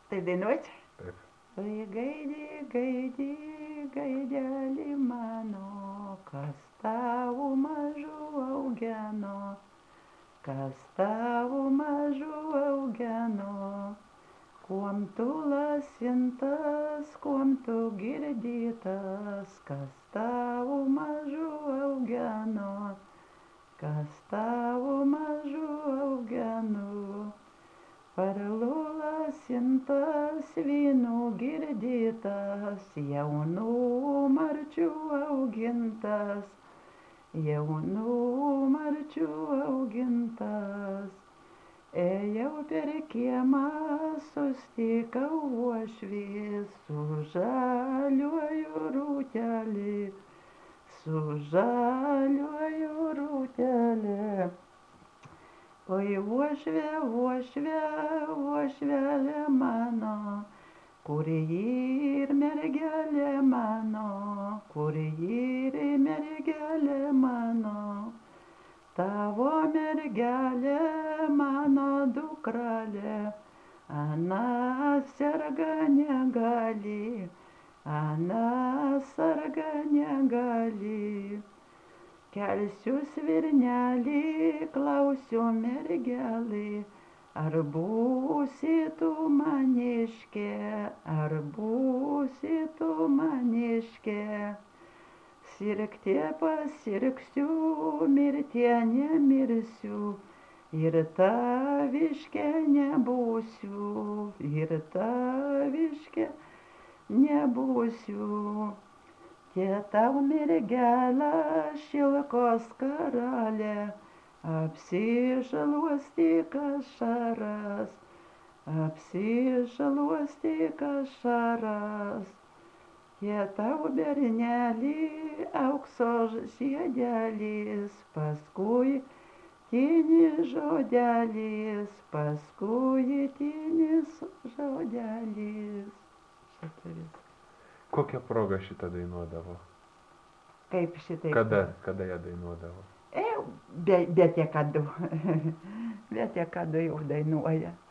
Tai dainuot? Taip. Oi, gaidį, gaidį, gaidelį mano, kas tavo mažų augino, kas tavo mažų augino, kuom tu lasintas, kuom tu girdytas, kas tavo mažų augino, kas tavo mažų augino. Parlu lasintas, vynu girdytas, jaunų marčių augintas, jaunų marčių augintas. Ėjau per kiemą, sustikau uošvį su žaliuoju rūtelį, su žaliuoju rūtelį. Oi, uošvė, uošvė, uošvelė mano, kur ir mergelė mano, kur ir mergelė mano. Tavo mergelė, mano dukrelė, ana serga negali, ana serga negali. Kelsiu svirnelį, klausiu mergelį, ar būsi tu maniškė, ar būsi tu maniškė. Sirgtie pasirgsiu, mirtie nemirsiu, ir taviškė nebūsiu, ir taviškė nebūsiu. Tie tau mergelė, šilkos karalė, apsišluostyk ašaras, apsišluostyk ašaras. Tie tau bernelį, aukso žiedelis, paskui tynis žodelis, paskui tynis žodelis. Šitaip. Kokią progą šitą dainuodavo? Kaip šitai? Kada ją dainuodavo? Bet jie kada jau dainuoja.